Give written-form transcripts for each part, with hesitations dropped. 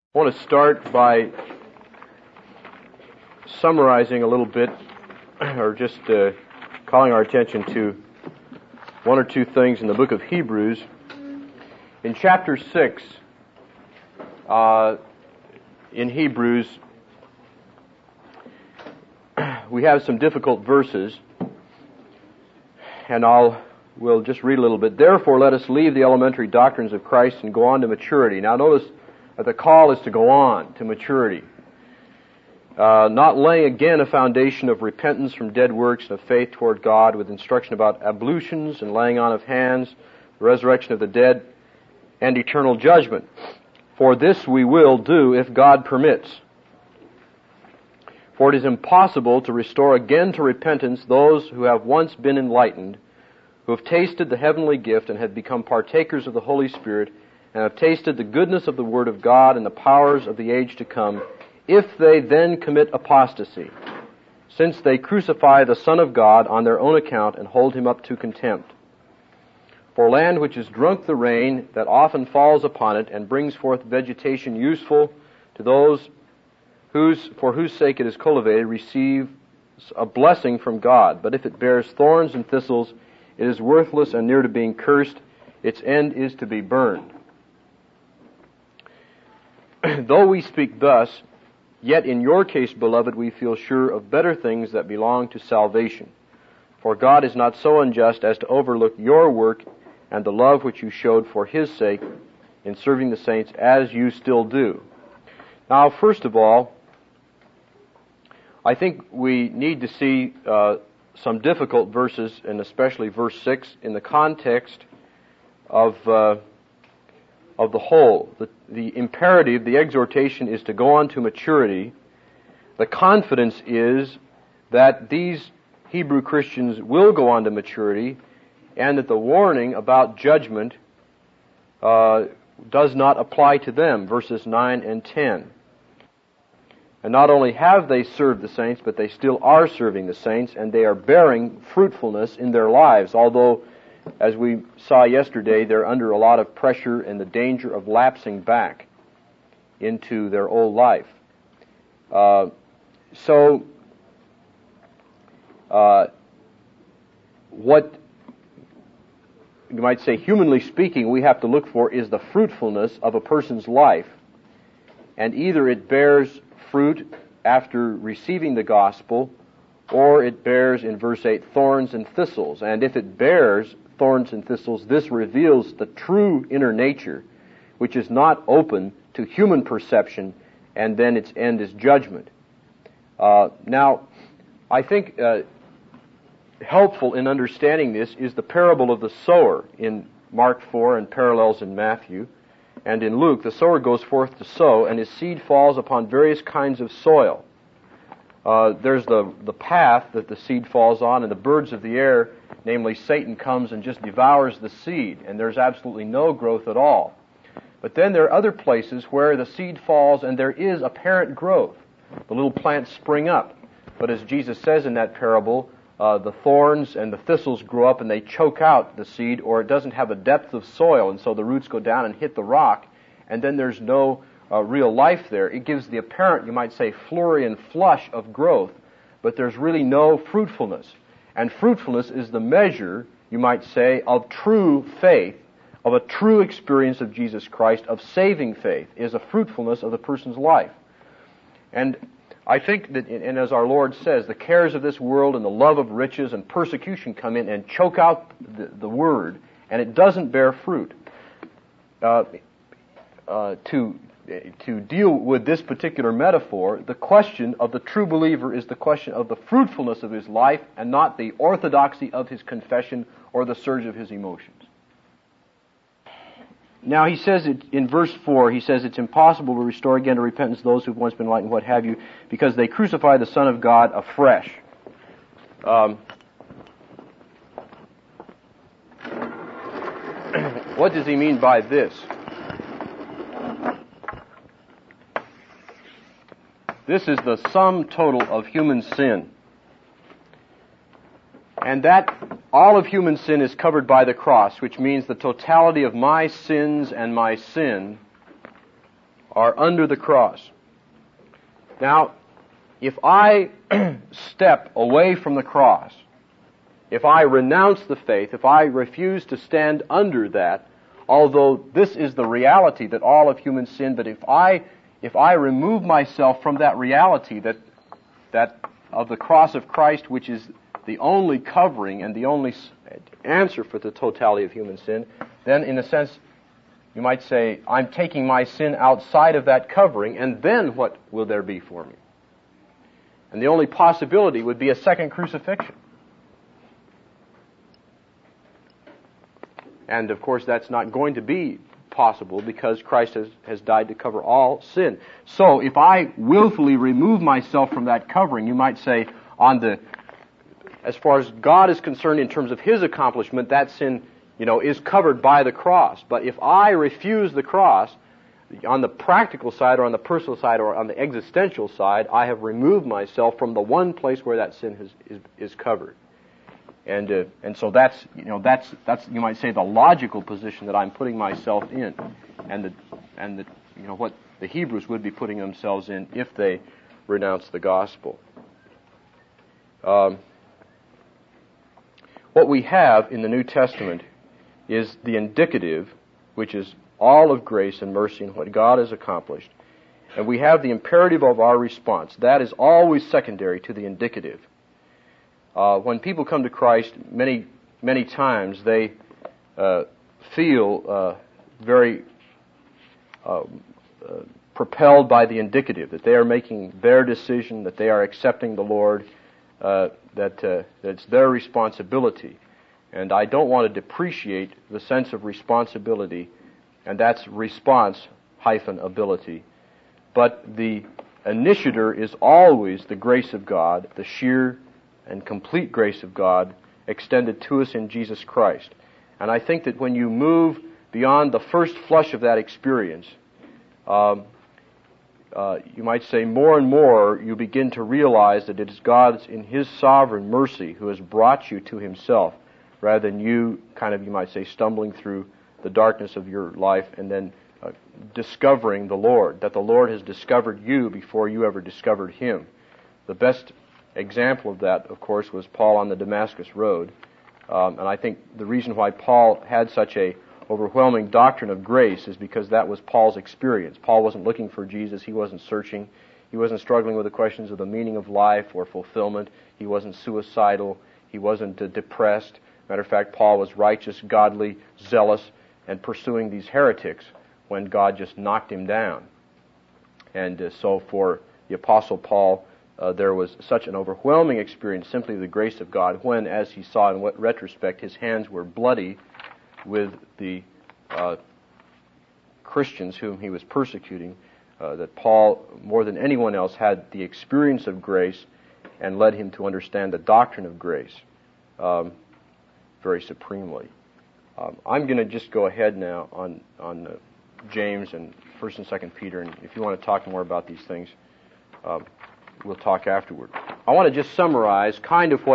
I want to start by summarizing a little bit, or just calling our attention to one or two things in the book of Hebrews. In chapter 6, in Hebrews, we have some difficult verses, and we'll just read a little bit. Therefore, let us leave the elementary doctrines of Christ and go on to maturity. Now, notice that the call is to go on to maturity. Not laying again a foundation of repentance from dead works and of faith toward God, with instruction about ablutions and laying on of hands, the resurrection of the dead, and eternal judgment. For this we will do if God permits. For it is impossible to restore again to repentance those who have once been enlightened, who have tasted the heavenly gift and have become partakers of the Holy Spirit, and have tasted the goodness of the Word of God and the powers of the age to come, if they then commit apostasy, since they crucify the Son of God on their own account and hold him up to contempt. For land which has drunk the rain that often falls upon it and brings forth vegetation useful to those for whose sake it is cultivated, receives a blessing from God. But if it bears thorns and thistles, it is worthless and near to being cursed. Its end is to be burned. Though we speak thus, yet in your case, beloved, we feel sure of better things that belong to salvation. For God is not so unjust as to overlook your work and the love which you showed for His sake in serving the saints, as you still do. Now, first of all, I think we need to see some difficult verses, and especially verse 6, in the context of the whole. The imperative, the exhortation, is to go on to maturity. The confidence is that these Hebrew Christians will go on to maturity, and that the warning about judgment does not apply to them, verses 9 and 10. And not only have they served the saints, but they still are serving the saints, and they are bearing fruitfulness in their lives, although, as we saw yesterday, they're under a lot of pressure and the danger of lapsing back into their old life. What you might say, humanly speaking, we have to look for is the fruitfulness of a person's life. And either it bears fruit after receiving the gospel, or it bears, in verse 8, thorns and thistles. And if it bears thorns and thistles, this reveals the true inner nature, which is not open to human perception, and then its end is judgment. Now, I think helpful in understanding this is the parable of the sower in Mark 4 and parallels in Matthew. And in Luke, the sower goes forth to sow, and his seed falls upon various kinds of soil. There's the path that the seed falls on, and the birds of the air, namely Satan, comes and just devours the seed, and there's absolutely no growth at all. But then there are other places where the seed falls and there is apparent growth. The little plants spring up. But as Jesus says in that parable, the thorns and the thistles grow up and they choke out the seed, or it doesn't have a depth of soil, and so the roots go down and hit the rock, and then there's no real life there. It gives the apparent, you might say, flurry and flush of growth, but there's really no fruitfulness. And fruitfulness is the measure, you might say, of true faith, of a true experience of Jesus Christ, of saving faith, is a fruitfulness of the person's life. And I think that, and as our Lord says, the cares of this world and the love of riches and persecution come in and choke out the word, and it doesn't bear fruit. To deal with this particular metaphor, the question of the true believer is the question of the fruitfulness of his life, and not the orthodoxy of his confession or the surge of his emotions. Now he says in verse 4, he says it's impossible to restore again to repentance those who've once been enlightened, what have you, because they crucify the Son of God afresh. What does he mean by this? This is the sum total of human sin. And that all of human sin is covered by the cross, which means the totality of my sins and my sin are under the cross. Now, if I step away from the cross, if I renounce the faith, if I refuse to stand under that, although this is the reality that all of human sin, but if I remove myself from that reality that of the cross of Christ, which is the only covering and the only answer for the totality of human sin, then in a sense, you might say, I'm taking my sin outside of that covering, and then what will there be for me? And the only possibility would be a second crucifixion. And of course, that's not going to be possible because Christ has died to cover all sin. So if I willfully remove myself from that covering, you might say, as far as God is concerned in terms of His accomplishment, that sin, is covered by the cross. But if I refuse the cross, on the practical side or on the personal side or on the existential side, I have removed myself from the one place where that sin is covered. And so that's you might say the logical position that I'm putting myself in, and what the Hebrews would be putting themselves in if they renounce the gospel. What we have in the New Testament is the indicative, which is all of grace and mercy and what God has accomplished, and we have the imperative of our response. That is always secondary to the indicative. When people come to Christ, many times they feel very propelled by the indicative, that they are making their decision, that they are accepting the Lord, that it's their responsibility. And I don't want to depreciate the sense of responsibility, and that's response-ability. But the initiator is always the grace of God, the sheer and complete grace of God extended to us in Jesus Christ. And I think that when you move beyond the first flush of that experience, you might say more and more you begin to realize that it is God in His sovereign mercy who has brought you to Himself, rather than you you might say, stumbling through the darkness of your life and then discovering the Lord, that the Lord has discovered you before you ever discovered Him. The best example of that, of course, was Paul on the Damascus Road. And I think the reason why Paul had such a overwhelming doctrine of grace is because that was Paul's experience. Paul wasn't looking for Jesus. He wasn't searching. He wasn't struggling with the questions of the meaning of life or fulfillment. He wasn't suicidal. He wasn't depressed. Matter of fact, Paul was righteous, godly, zealous, and pursuing these heretics when God just knocked him down. And so for the Apostle Paul, there was such an overwhelming experience, simply the grace of God, when, as he saw in retrospect, his hands were bloody with the Christians whom he was persecuting, that Paul, more than anyone else, had the experience of grace and led him to understand the doctrine of grace very supremely. I'm going to just go ahead now on James and 1st and 2nd Peter, and if you want to talk more about these things, we'll talk afterward. I want to just summarize kind of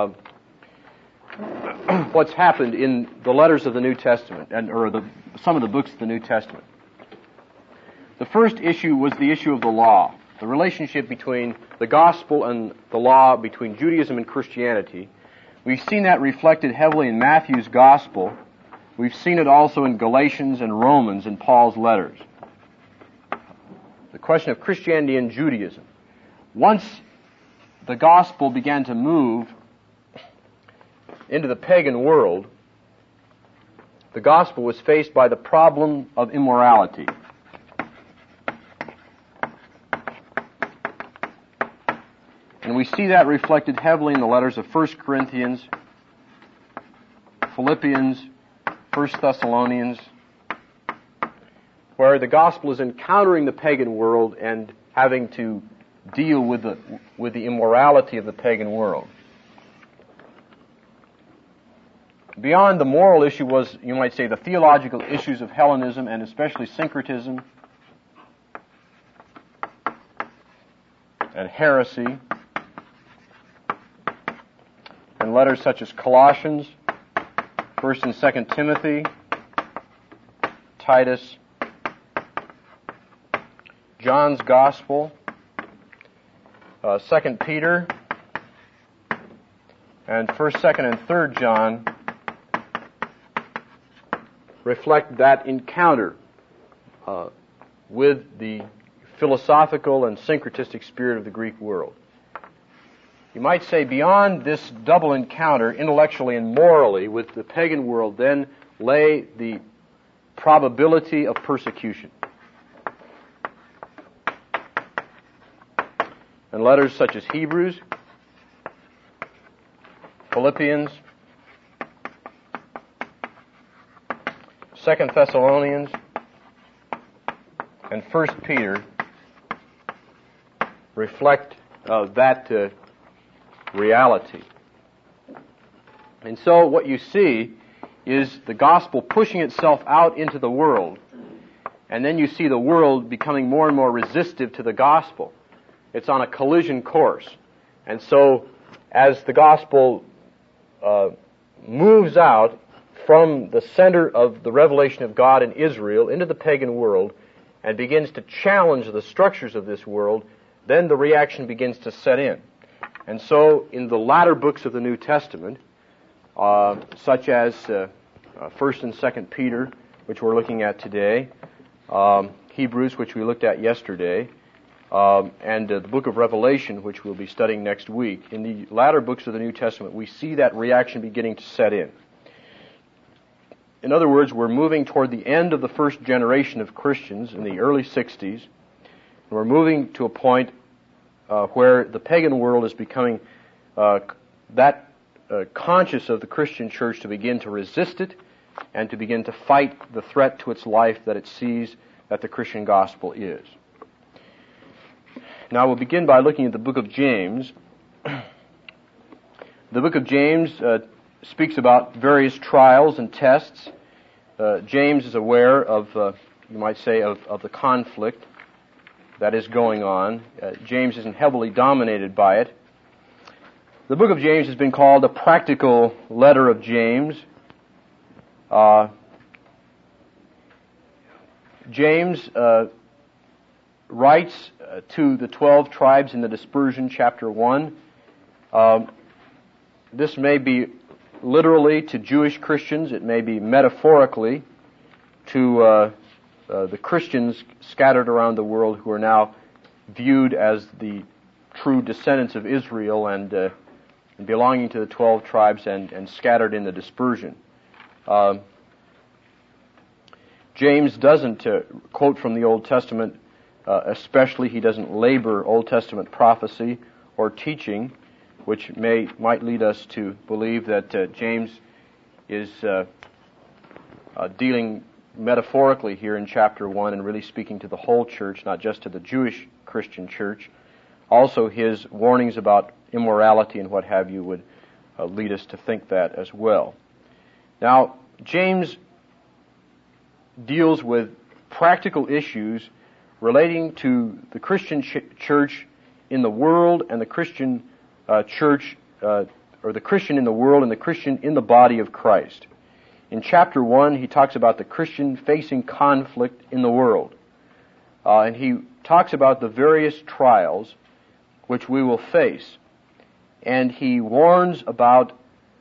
what's happened in the letters of the New Testament, some of the books of the New Testament. The first issue was the issue of the law, the relationship between the gospel and the law, between Judaism and Christianity. We've seen that reflected heavily in Matthew's gospel. We've seen it also in Galatians and Romans in Paul's letters. The question of Christianity and Judaism. Once the gospel began to move into the pagan world, the gospel was faced by the problem of immorality. And we see that reflected heavily in the letters of 1 Corinthians, Philippians, 1 Thessalonians, where the gospel is encountering the pagan world and having to deal with the immorality of the pagan world. Beyond the moral issue was, you might say, the theological issues of Hellenism and especially syncretism and heresy, and letters such as Colossians, 1st and 2nd Timothy, Titus, John's Gospel, 2 Peter, and 1st, 2nd, and 3rd John reflect that encounter with the philosophical and syncretistic spirit of the Greek world. You might say beyond this double encounter, intellectually and morally, with the pagan world, then lay the probability of persecution. And letters such as Hebrews, Philippians, 2 Thessalonians, and 1 Peter reflect that reality. And so what you see is the gospel pushing itself out into the world, and then you see the world becoming more and more resistive to the gospel. It's on a collision course. And so as the gospel moves out from the center of the revelation of God in Israel into the pagan world and begins to challenge the structures of this world, then the reaction begins to set in. And so in the latter books of the New Testament, such as 1st and 2nd Peter, which we're looking at today, Hebrews, which we looked at yesterday, and the book of Revelation, which we'll be studying next week, in the latter books of the New Testament, we see that reaction beginning to set in. In other words, we're moving toward the end of the first generation of Christians in the early 60s, and we're moving to a point where the pagan world is becoming conscious of the Christian church to begin to resist it and to begin to fight the threat to its life that it sees that the Christian gospel is. Now we'll begin by looking at the book of James. The book of James speaks about various trials and tests. James is aware of, you might say, of the conflict that is going on. James isn't heavily dominated by it. The book of James has been called a practical letter of James. James writes to the 12 tribes in the dispersion, chapter 1. This may be literally to Jewish Christians. It may be metaphorically to the Christians scattered around the world who are now viewed as the true descendants of Israel and belonging to the 12 tribes and scattered in the dispersion. James doesn't quote from the Old Testament, especially he doesn't labor Old Testament prophecy or teaching, which might lead us to believe that James is dealing metaphorically here in chapter 1 and really speaking to the whole church, not just to the Jewish Christian church. Also, his warnings about immorality and what have you would lead us to think that as well. Now, James deals with practical issues relating to the Christian church in the world and the Christian church, or the Christian in the world and the Christian in the body of Christ. In chapter 1, he talks about the Christian facing conflict in the world. And he talks about the various trials which we will face. And he warns about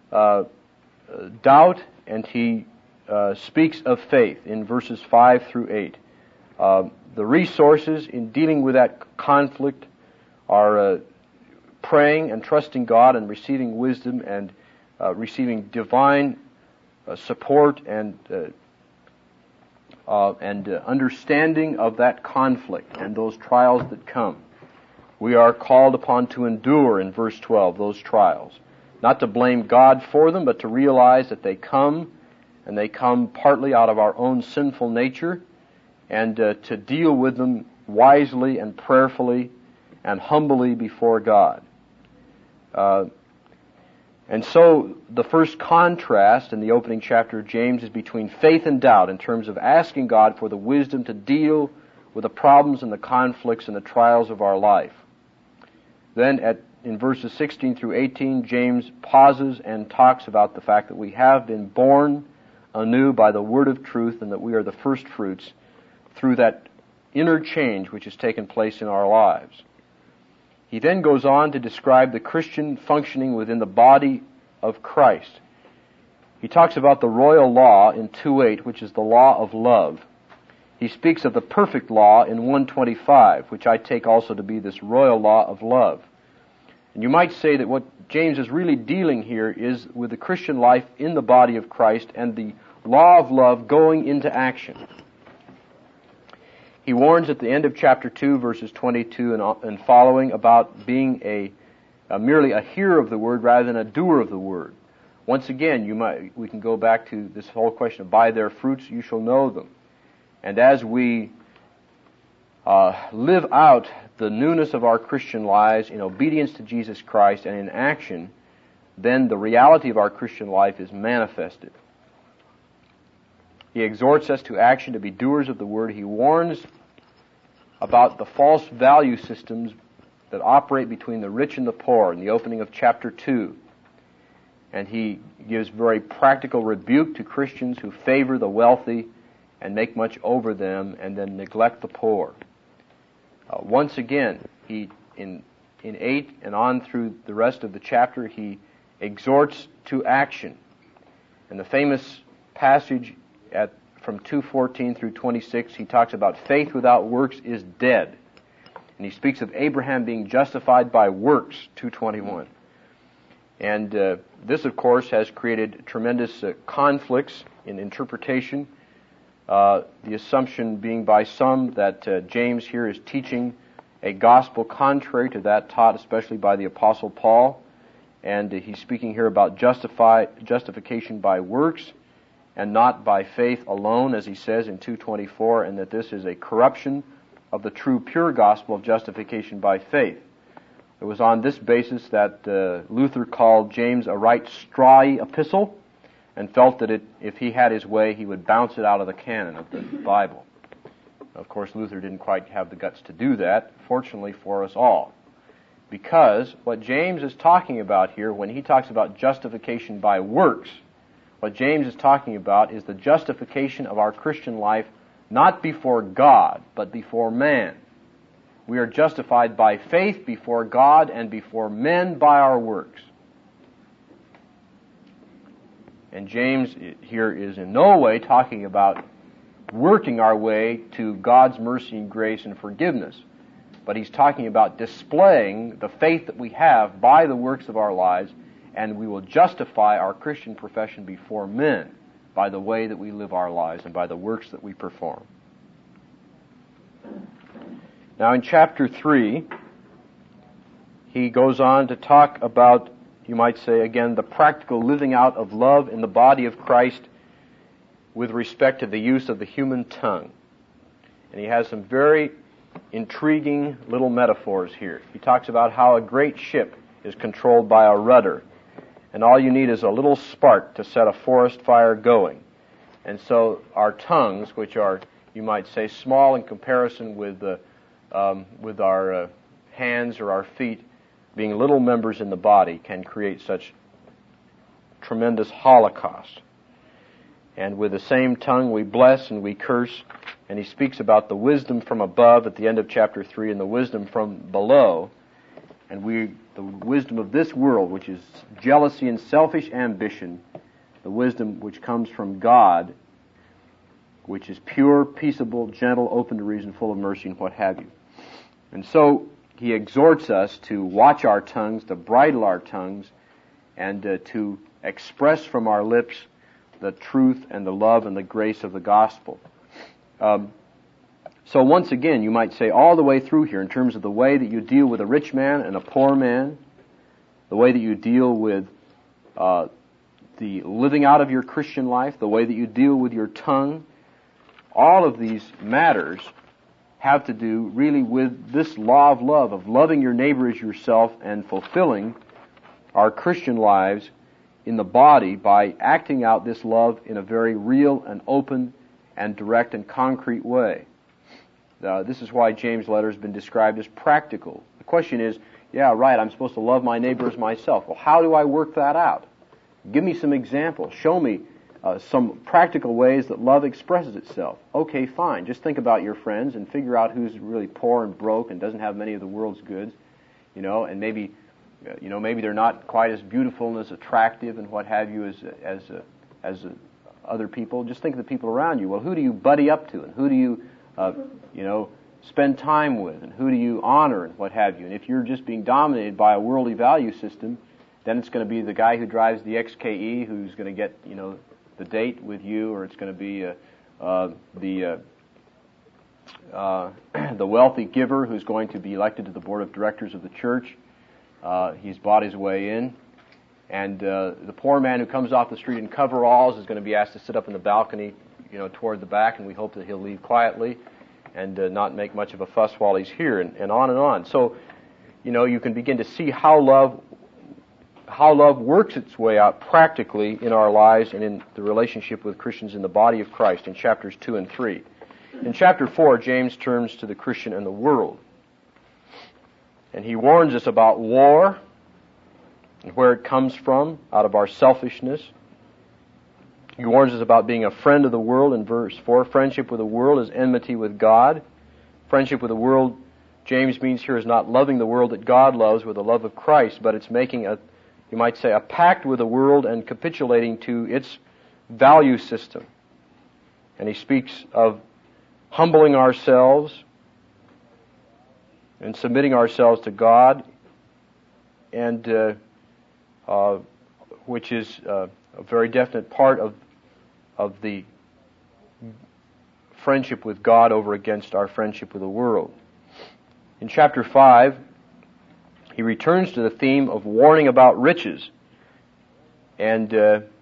doubt, and he speaks of faith in verses 5 through 8. The resources in dealing with that conflict are praying and trusting God and receiving wisdom and receiving divine support and understanding of that conflict and those trials that come. We are called upon to endure, in verse 12, those trials. Not to blame God for them, but to realize that they come, and they come partly out of our own sinful nature, and to deal with them wisely and prayerfully and humbly before God. And so the first contrast in the opening chapter of James is between faith and doubt in terms of asking God for the wisdom to deal with the problems and the conflicts and the trials of our life. Then in verses 16 through 18, James pauses and talks about the fact that we have been born anew by the word of truth and that we are the first fruits through that inner change which has taken place in our lives. He then goes on to describe the Christian functioning within the body of Christ. He talks about the royal law in 2:8, which is the law of love. He speaks of the perfect law in 1:25, which I take also to be this royal law of love. And you might say that what James is really dealing here is with the Christian life in the body of Christ and the law of love going into action. He warns at the end of chapter 2, verses 22 and following, about being merely a hearer of the word rather than a doer of the word. Once again, we can go back to this whole question of by their fruits you shall know them. And as we live out the newness of our Christian lives in obedience to Jesus Christ and in action, then the reality of our Christian life is manifested. He exhorts us to action, to be doers of the word. He warns about the false value systems that operate between the rich and the poor in the opening of chapter 2. And he gives very practical rebuke to Christians who favor the wealthy and make much over them and then neglect the poor. Once again, he in 8 and on through the rest of the chapter, he exhorts to action. And the famous passage from 2:14 through 26, he talks about faith without works is dead. And he speaks of Abraham being justified by works, 2:21. And this, of course, has created tremendous conflicts in interpretation. The assumption being by some that James here is teaching a gospel contrary to that taught especially by the Apostle Paul. And he's speaking here about justification by works and not by faith alone, as he says in 2:24, and that this is a corruption of the true pure gospel of justification by faith. It was on this basis that Luther called James a right strawy epistle and felt that if he had his way, he would bounce it out of the canon of the Bible. Of course, Luther didn't quite have the guts to do that, fortunately for us all. Because what James is talking about here, when he talks about justification by works, what James is talking about is the justification of our Christian life not before God, but before man. We are justified by faith before God and before men by our works. And James here is in no way talking about working our way to God's mercy and grace and forgiveness, but he's talking about displaying the faith that we have by the works of our lives, and we will justify our Christian profession before men by the way that we live our lives and by the works that we perform. Now in chapter 3, he goes on to talk about, you might say again, the practical living out of love in the body of Christ with respect to the use of the human tongue. And he has some very intriguing little metaphors here. He talks about how a great ship is controlled by a rudder, and all you need is a little spark to set a forest fire going. And so our tongues, which are, you might say, small in comparison with our hands or our feet, being little members in the body, can create such tremendous holocaust. And with the same tongue we bless and we curse. And he speaks about the wisdom from above at the end of chapter 3 and the wisdom from below. And the wisdom of this world, which is jealousy and selfish ambition, the wisdom which comes from God, which is pure, peaceable, gentle, open to reason, full of mercy, and what have you. And so he exhorts us to watch our tongues, to bridle our tongues, and to express from our lips the truth and the love and the grace of the gospel. So once again, you might say all the way through here, in terms of the way that you deal with a rich man and a poor man, the way that you deal with the living out of your Christian life, the way that you deal with your tongue, all of these matters have to do really with this law of love, of loving your neighbor as yourself and fulfilling our Christian lives in the body by acting out this love in a very real and open and direct and concrete way. This is why James' letter has been described as practical. The question is, yeah, right, I'm supposed to love my neighbor as myself. Well, how do I work that out? Give me some examples. Show me some practical ways that love expresses itself. Okay, fine. Just think about your friends and figure out who's really poor and broke and doesn't have many of the world's goods, and maybe they're not quite as beautiful and as attractive and what have you as other people. Just think of the people around you. Well, who do you buddy up to, and who do you spend time with, and who do you honor, and what have you? And if you're just being dominated by a worldly value system, then it's going to be the guy who drives the XKE who's going to get the date with you, or it's going to be the wealthy giver who's going to be elected to the board of directors of the church. He's bought his way in. And the poor man who comes off the street in coveralls is going to be asked to sit up in the balcony, toward the back, and we hope that he'll leave quietly and not make much of a fuss while he's here, and on and on. So, you can begin to see how love works its way out practically in our lives and in the relationship with Christians in the body of Christ in chapters 2 and 3. In chapter 4, James turns to the Christian and the world. And he warns us about war and where it comes from, out of our selfishness. He warns us about being a friend of the world in verse 4. Friendship with the world is enmity with God. Friendship with the world, James means here, is not loving the world that God loves with the love of Christ, but it's making you might say, a pact with the world and capitulating to its value system. And he speaks of humbling ourselves and submitting ourselves to God, and which is a very definite part of the friendship with God over against our friendship with the world. In chapter 5, he returns to the theme of warning about riches, and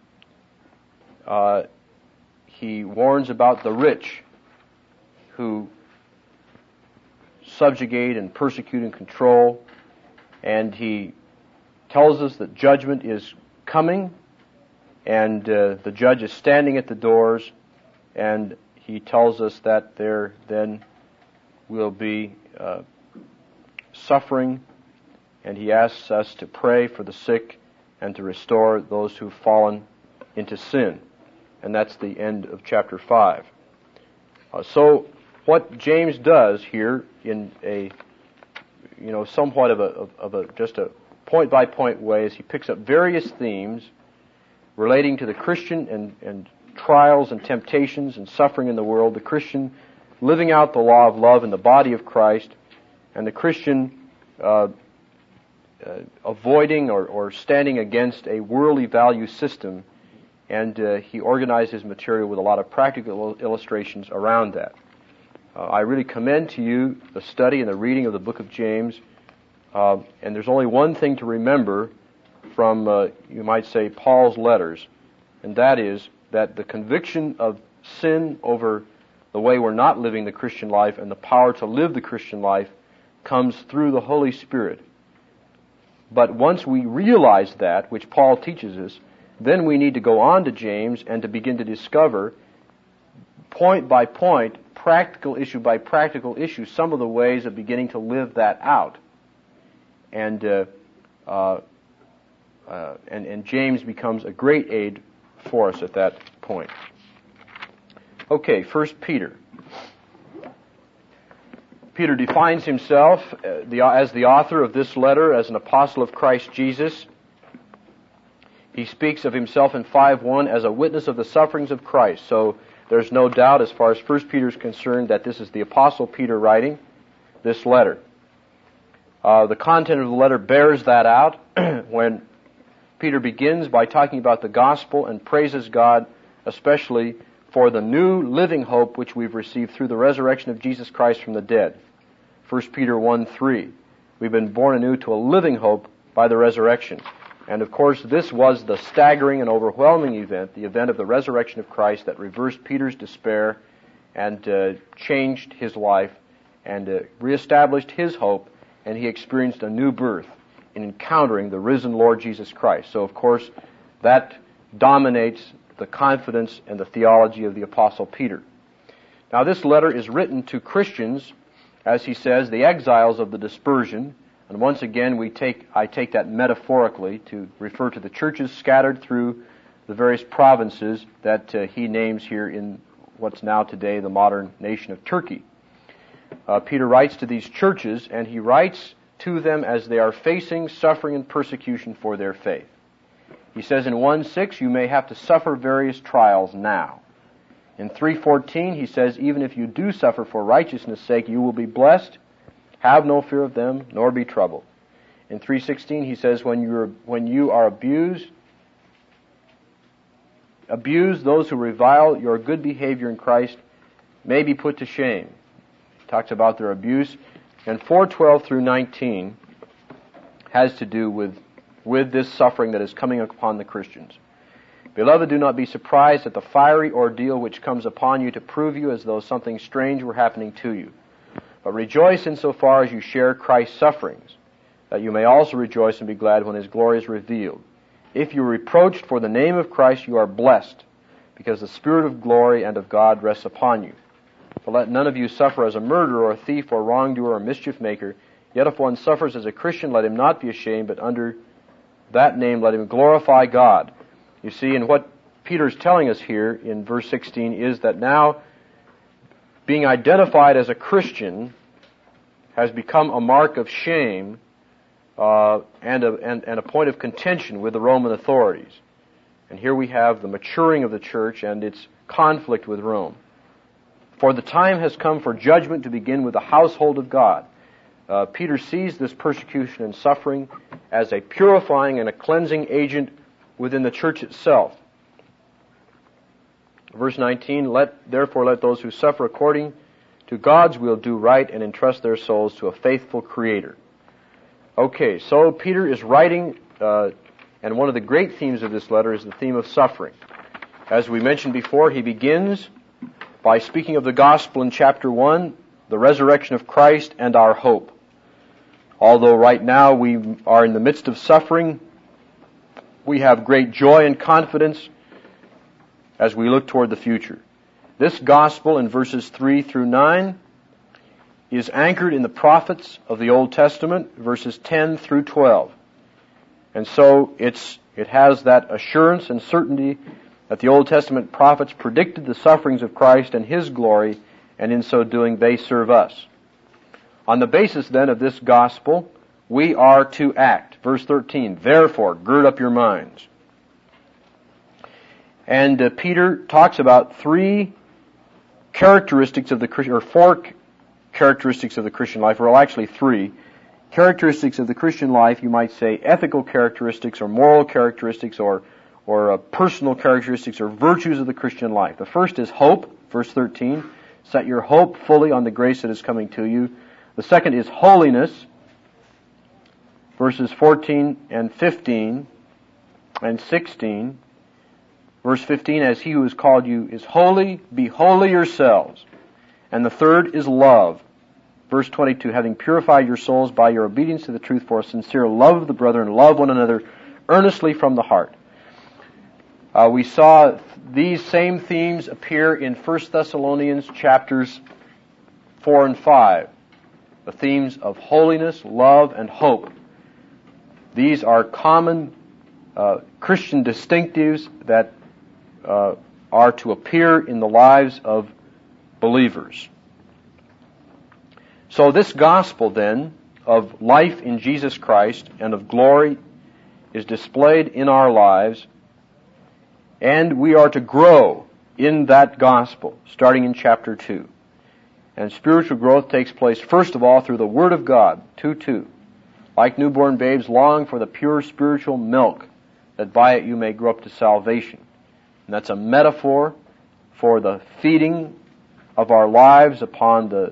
he warns about the rich who subjugate and persecute and control, and he tells us that judgment is coming, and the judge is standing at the doors, and he tells us that there then will be suffering, and he asks us to pray for the sick and to restore those who've fallen into sin. And that's the end of chapter 5. So what James does here in a somewhat of a just a point-by-point way is he picks up various themes relating to the Christian and trials and temptations and suffering in the world, the Christian living out the law of love in the body of Christ, and the Christian avoiding or standing against a worldly value system, and he organized his material with a lot of practical illustrations around that. I really commend to you the study and the reading of the book of James, and there's only one thing to remember from, you might say, Paul's letters, and that is that the conviction of sin over the way we're not living the Christian life and the power to live the Christian life comes through the Holy Spirit. But once we realize that, which Paul teaches us, then we need to go on to James and to begin to discover, point by point, practical issue by practical issue, some of the ways of beginning to live that out. And James becomes a great aid for us at that point. Okay, 1 Peter. Peter defines himself as the author of this letter, as an apostle of Christ Jesus. He speaks of himself in 5:1 as a witness of the sufferings of Christ. So there's no doubt as far as 1 Peter is concerned that this is the apostle Peter writing this letter. The content of the letter bears that out when Peter begins by talking about the gospel and praises God especially for the new living hope which we've received through the resurrection of Jesus Christ from the dead. 1 Peter 1:3. We've been born anew to a living hope by the resurrection. And of course, this was the staggering and overwhelming event, the event of the resurrection of Christ that reversed Peter's despair and changed his life and reestablished his hope, and he experienced a new birth in encountering the risen Lord Jesus Christ. So, of course, that dominates the confidence and the theology of the Apostle Peter. Now, this letter is written to Christians, as he says, the exiles of the dispersion. And once again, I take that metaphorically to refer to the churches scattered through the various provinces that he names here in what's now today the modern nation of Turkey. Peter writes to these churches, and he writes to them as they are facing suffering and persecution for their faith. He says in 1:6, you may have to suffer various trials now. In 3:14, he says, even if you do suffer for righteousness' sake, you will be blessed. Have no fear of them, nor be troubled. In 3:16, he says, when you are abused, those who revile your good behavior in Christ may be put to shame. He talks about their abuse. And 4:12 through 19 has to do with this suffering that is coming upon the Christians. Beloved, do not be surprised at the fiery ordeal which comes upon you to prove you as though something strange were happening to you. But rejoice insofar as you share Christ's sufferings, that you may also rejoice and be glad when His glory is revealed. If you are reproached for the name of Christ, you are blessed, because the Spirit of glory and of God rests upon you. For let none of you suffer as a murderer or a thief or wrongdoer or mischief maker. Yet if one suffers as a Christian, let him not be ashamed, but under that name let him glorify God. You see, and what Peter's telling us here in verse 16 is that now being identified as a Christian has become a mark of shame and a point of contention with the Roman authorities. And here we have the maturing of the church and its conflict with Rome. For the time has come for judgment to begin with the household of God. Peter sees this persecution and suffering as a purifying and a cleansing agent within the church itself. Verse 19, therefore let those who suffer according to God's will do right and entrust their souls to a faithful Creator. Okay, so Peter is writing, and one of the great themes of this letter is the theme of suffering. As we mentioned before, he begins by speaking of the gospel in chapter 1, the resurrection of Christ and our hope. Although right now we are in the midst of suffering, we have great joy and confidence as we look toward the future. This gospel in verses 3 through 9 is anchored in the prophets of the Old Testament, verses 10 through 12. And so it has that assurance and certainty that the Old Testament prophets predicted the sufferings of Christ and His glory, and in so doing they serve us. On the basis then of this gospel, we are to act. Verse 13, therefore, gird up your minds. And Peter talks about three characteristics of the Christian, or four characteristics of the Christian life, or actually three characteristics of the Christian life, you might say ethical characteristics or moral characteristics or personal characteristics or virtues of the Christian life. The first is hope, verse 13. Set your hope fully on the grace that is coming to you. The second is holiness, verses 14 and 15 and 16. Verse 15, as He who has called you is holy, be holy yourselves. And the third is love. Verse 22, having purified your souls by your obedience to the truth for a sincere love of the brethren, love one another earnestly from the heart. We saw these same themes appear in 1 Thessalonians chapters 4 and 5. The themes of holiness, love, and hope. These are common Christian distinctives that are to appear in the lives of believers. So this gospel then of life in Jesus Christ and of glory is displayed in our lives, and we are to grow in that gospel, starting in chapter 2. And spiritual growth takes place, first of all, through the Word of God, 2:2. Like newborn babes, long for the pure spiritual milk, that by it you may grow up to salvation. And that's a metaphor for the feeding of our lives upon the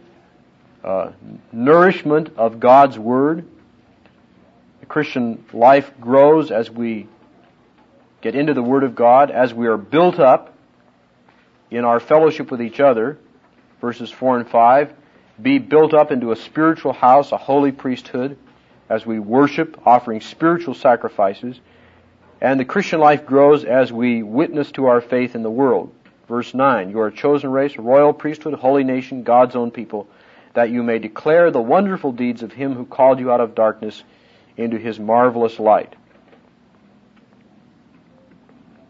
nourishment of God's Word. The Christian life grows as we get into the Word of God, as we are built up in our fellowship with each other, verses 4 and 5, be built up into a spiritual house, a holy priesthood, as we worship, offering spiritual sacrifices. And the Christian life grows as we witness to our faith in the world. Verse 9, you are a chosen race, a royal priesthood, holy nation, God's own people, that you may declare the wonderful deeds of Him who called you out of darkness into His marvelous light.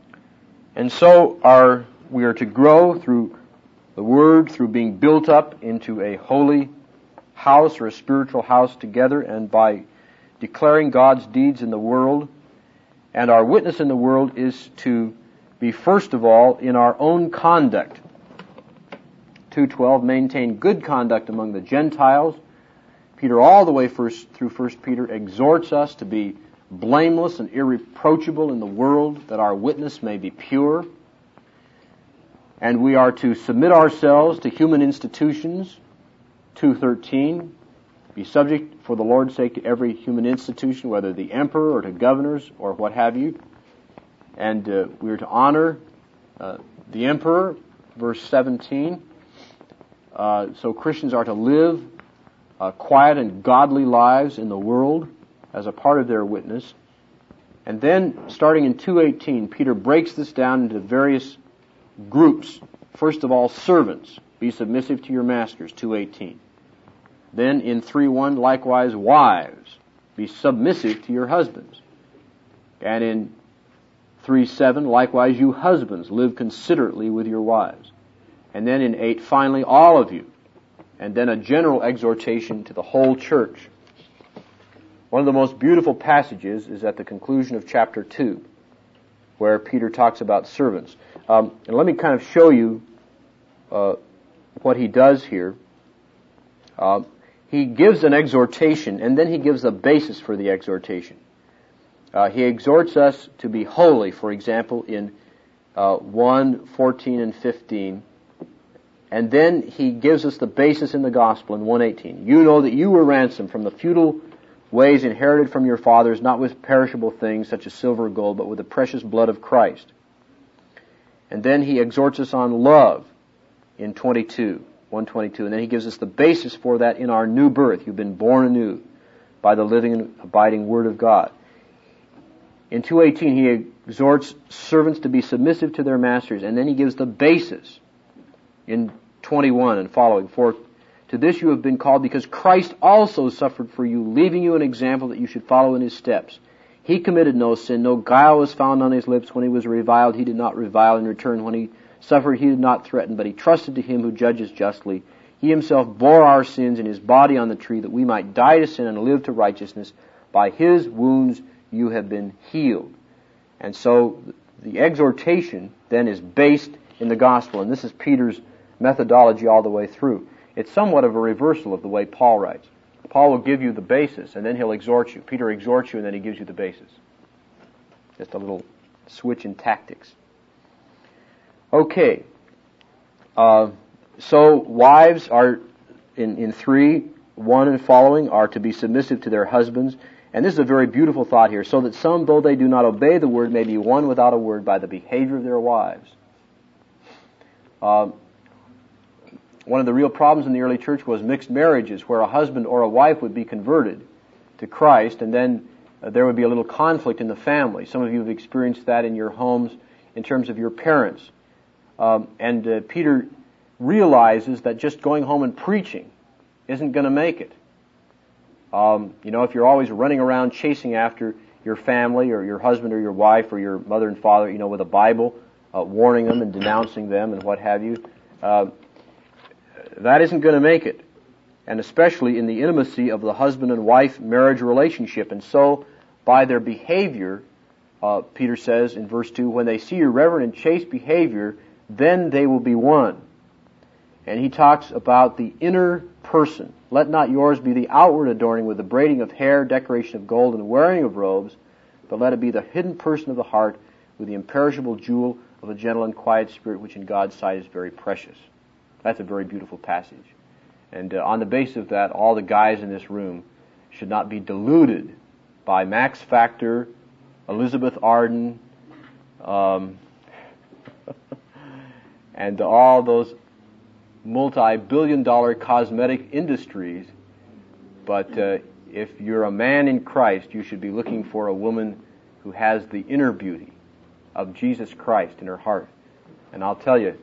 And so we are to grow through the Word, through being built up into a holy house or a spiritual house together, and by declaring God's deeds in the world. And our witness in the world is to be, first of all, in our own conduct. 2:12, maintain good conduct among the Gentiles. Peter, all the way through 1 Peter, exhorts us to be blameless and irreproachable in the world, that our witness may be pure. And we are to submit ourselves to human institutions. 2:13, be subject for the Lord's sake to every human institution, whether the emperor or to governors or what have you. And we are to honor the emperor, verse 17. So Christians are to live quiet and godly lives in the world as a part of their witness. And then, starting in 2:18, Peter breaks this down into various groups. First of all, servants, be submissive to your masters, 2:18. Then in 3:1, likewise, wives, be submissive to your husbands. And in 3:7, likewise, you husbands, live considerately with your wives. And then in 8, finally, all of you. And then a general exhortation to the whole church. One of the most beautiful passages is at the conclusion of chapter 2, where Peter talks about servants. And let me kind of show you what he does here. He gives an exhortation, and then he gives a basis for the exhortation. He exhorts us to be holy, for example, in 1:14 and 15. And then he gives us the basis in the gospel in 1:18. You know that you were ransomed from the futile ways inherited from your fathers, not with perishable things such as silver or gold, but with the precious blood of Christ. And then he exhorts us on love in 1:22. And then he gives us the basis for that in our new birth. You've been born anew by the living and abiding Word of God. In 2:18, he exhorts servants to be submissive to their masters, and then he gives the basis in 21 and following. For to this you have been called, because Christ also suffered for you, leaving you an example that you should follow in his steps. He committed no sin, no guile was found on his lips. When he was reviled, he did not revile in return. When he suffered, he did not threaten, but he trusted to him who judges justly. He himself bore our sins in his body on the tree, that we might die to sin and live to righteousness. By his wounds you have been healed. And so the exhortation then is based in the gospel, and this is Peter's methodology all the way through. It's somewhat of a reversal of the way Paul writes. Paul will give you the basis, and then he'll exhort you. Peter exhorts you, and then he gives you the basis. Just a little switch in tactics. Okay. So wives are, in 3:1 and following, are to be submissive to their husbands. And this is a very beautiful thought here. So that some, though they do not obey the word, may be won without a word by the behavior of their wives. One of the real problems in the early church was mixed marriages, where a husband or a wife would be converted to Christ, and then there would be a little conflict in the family. Some of you have experienced that in your homes in terms of your parents. And Peter realizes that just going home and preaching isn't going to make it. If you're always running around chasing after your family or your husband or your wife or your mother and father, with a Bible, warning them and denouncing them and what have you, that isn't going to make it. And especially in the intimacy of the husband and wife marriage relationship. And so, by their behavior, Peter says in verse 2, when they see your reverent and chaste behavior, then they will be won. And he talks about the inner person. Let not yours be the outward adorning with the braiding of hair, decoration of gold, and wearing of robes, but let it be the hidden person of the heart with the imperishable jewel of a gentle and quiet spirit, which in God's sight is very precious. That's a very beautiful passage. And on the basis of that, all the guys in this room should not be deluded by Max Factor, Elizabeth Arden, and all those multi-billion-dollar cosmetic industries. But if you're a man in Christ, you should be looking for a woman who has the inner beauty of Jesus Christ in her heart. And I'll tell you,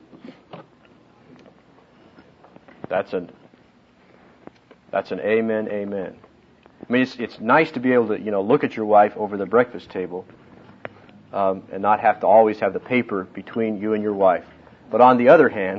that's an amen, amen. I mean, it's nice to be able to, look at your wife over the breakfast table, and not have to always have the paper between you and your wife. But on the other hand,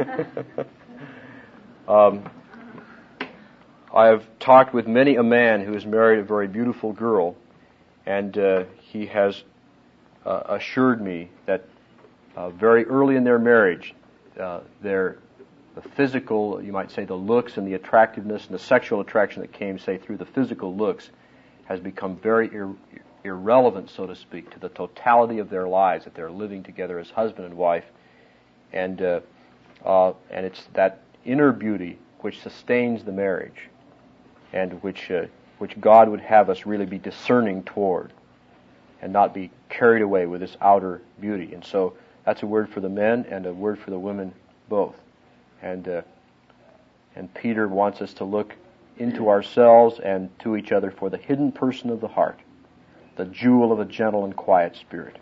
I have talked with many a man who has married a very beautiful girl, and he has assured me that very early in their marriage, the physical, you might say, the looks and the attractiveness and the sexual attraction that came, say, through the physical looks, has become very irrelevant, so to speak, to the totality of their lives, that they're living together as husband and wife, and it's that inner beauty which sustains the marriage, and which God would have us really be discerning toward, and not be carried away with this outer beauty. And so that's a word for the men and a word for the women both. And Peter wants us to look into ourselves and to each other for the hidden person of the heart, the jewel of a gentle and quiet spirit.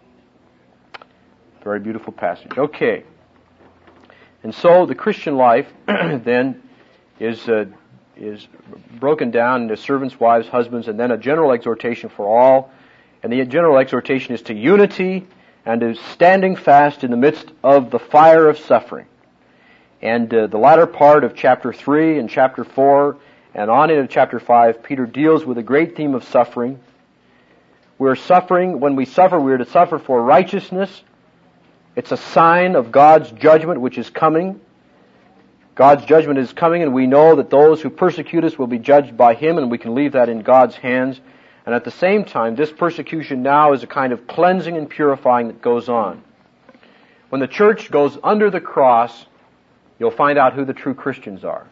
Very beautiful passage. Okay. And so the Christian life then is broken down into servants, wives, husbands, and then a general exhortation for all. And the general exhortation is to unity and to standing fast in the midst of the fire of suffering. And the latter part of chapter 3 and chapter 4 and on into chapter 5, Peter deals with a great theme of suffering. We're suffering. When we suffer, we're to suffer for righteousness. It's a sign of God's judgment which is coming. God's judgment is coming, and we know that those who persecute us will be judged by Him, and we can leave that in God's hands. And at the same time, this persecution now is a kind of cleansing and purifying that goes on. When the church goes under the cross, you'll find out who the true Christians are.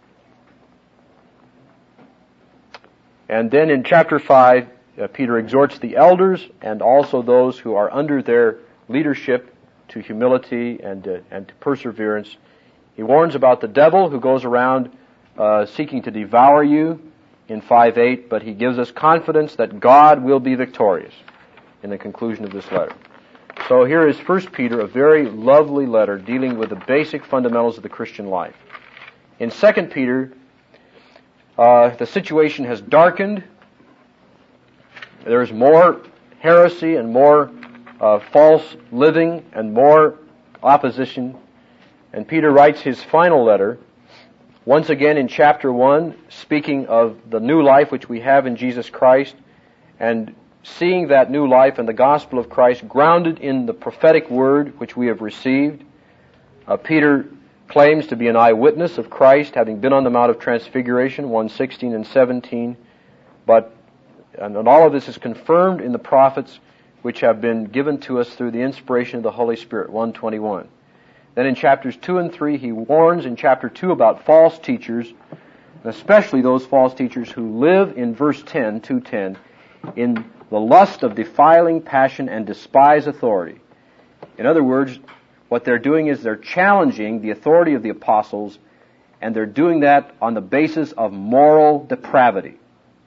And then in chapter 5, Peter exhorts the elders and also those who are under their leadership to humility and to perseverance. He warns about the devil who goes around seeking to devour you in 5:8, but he gives us confidence that God will be victorious in the conclusion of this letter. So here is 1 Peter, a very lovely letter dealing with the basic fundamentals of the Christian life. In 2 Peter, the situation has darkened. There's more heresy and more false living and more opposition. And Peter writes his final letter, once again in chapter 1, speaking of the new life which we have in Jesus Christ, and seeing that new life and the gospel of Christ grounded in the prophetic word which we have received. Peter claims to be an eyewitness of Christ, having been on the Mount of Transfiguration, 1:16 and 17. And all of this is confirmed in the prophets which have been given to us through the inspiration of the Holy Spirit, 1:21. Then in chapters 2 and 3, he warns in chapter 2 about false teachers, especially those false teachers who live in verse 10, 2:10, in the lust of defiling passion and despise authority. In other words, what they're doing is they're challenging the authority of the apostles, and they're doing that on the basis of moral depravity.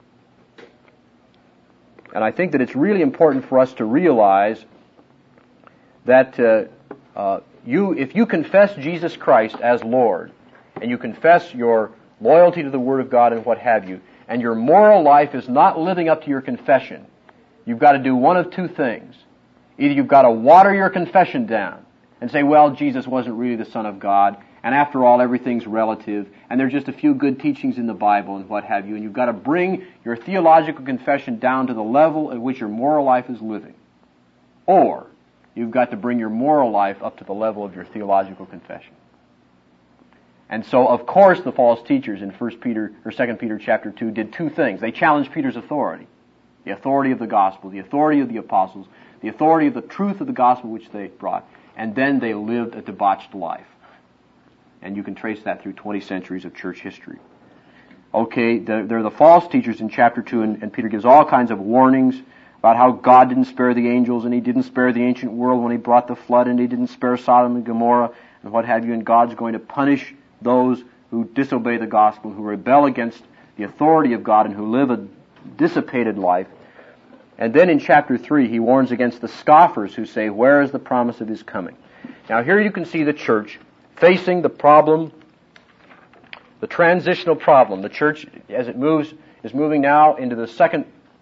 And I think that it's really important for us to realize that if you confess Jesus Christ as Lord, and you confess your loyalty to the Word of God and what have you, and your moral life is not living up to your confession, you've got to do one of two things. Either you've got to water your confession down and say, well, Jesus wasn't really the Son of God, and after all, everything's relative, and there's just a few good teachings in the Bible and what have you, and you've got to bring your theological confession down to the level at which your moral life is living. Or you've got to bring your moral life up to the level of your theological confession. And so, of course, the false teachers in 1 Peter or 2 Peter chapter 2 did two things. They challenged Peter's authority, the authority of the gospel, the authority of the apostles, the authority of the truth of the gospel which they brought, and then they lived a debauched life. And you can trace that through 20 centuries of church history. Okay, they're the false teachers in chapter 2, and Peter gives all kinds of warnings about how God didn't spare the angels, and He didn't spare the ancient world when He brought the flood, and He didn't spare Sodom and Gomorrah, and what have you, and God's going to punish those who disobey the gospel, who rebel against the authority of God, and who live a dissipated life. And then in chapter 3, he warns against the scoffers who say, where is the promise of His coming? Now here you can see the church facing the problem, the transitional problem. The church, as it moves, is moving now into the second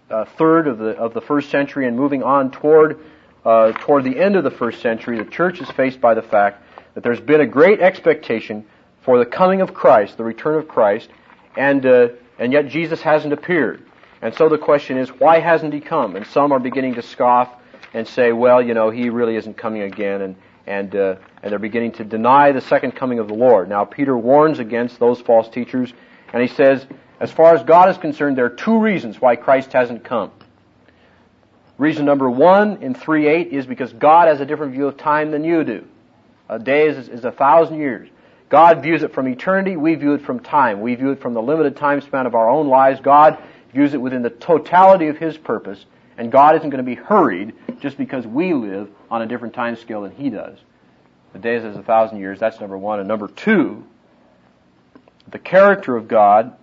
third of the first century and moving on toward the end of the first century, the church is faced by the fact that there's been a great expectation for the coming of Christ, the return of Christ, and yet Jesus hasn't appeared. And so the question is, why hasn't He come? And some are beginning to scoff and say, well, He really isn't coming again, and they're beginning to deny the second coming of the Lord. Now, Peter warns against those false teachers, and he says, as far as God is concerned, there are two reasons why Christ hasn't come. Reason number one in 3:8 is because God has a different view of time than you do. A day is 1,000 years. God views it from eternity, we view it from time. We view it from the limited time span of our own lives. God views it within the totality of His purpose, and God isn't going to be hurried just because we live on a different time scale than He does. The day is 1,000 years, that's number one. And number two, the character of God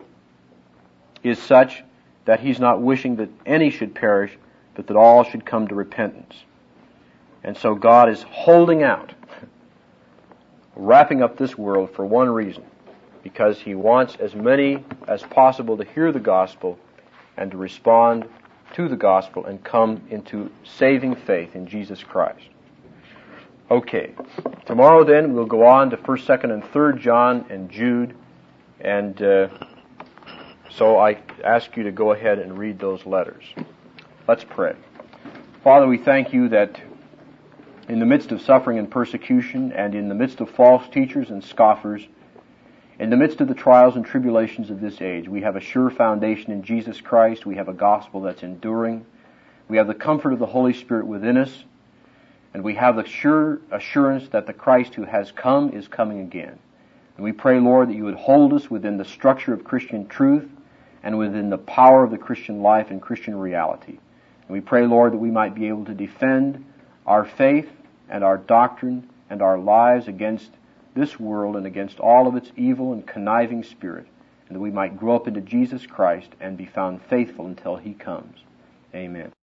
is such that He's not wishing that any should perish, but that all should come to repentance. And so God is holding out, wrapping up this world for one reason, because He wants as many as possible to hear the gospel and to respond to the gospel and come into saving faith in Jesus Christ. Okay, tomorrow then we'll go on to 1st, 2nd, and 3rd John and Jude, and so I ask you to go ahead and read those letters. Let's pray. Father, we thank You that in the midst of suffering and persecution, and in the midst of false teachers and scoffers, in the midst of the trials and tribulations of this age, we have a sure foundation in Jesus Christ. We have a gospel that's enduring. We have the comfort of the Holy Spirit within us. And we have the sure assurance that the Christ who has come is coming again. And we pray, Lord, that You would hold us within the structure of Christian truth and within the power of the Christian life and Christian reality. And we pray, Lord, that we might be able to defend our faith and our doctrine and our lives against this world and against all of its evil and conniving spirit, and that we might grow up into Jesus Christ and be found faithful until He comes. Amen.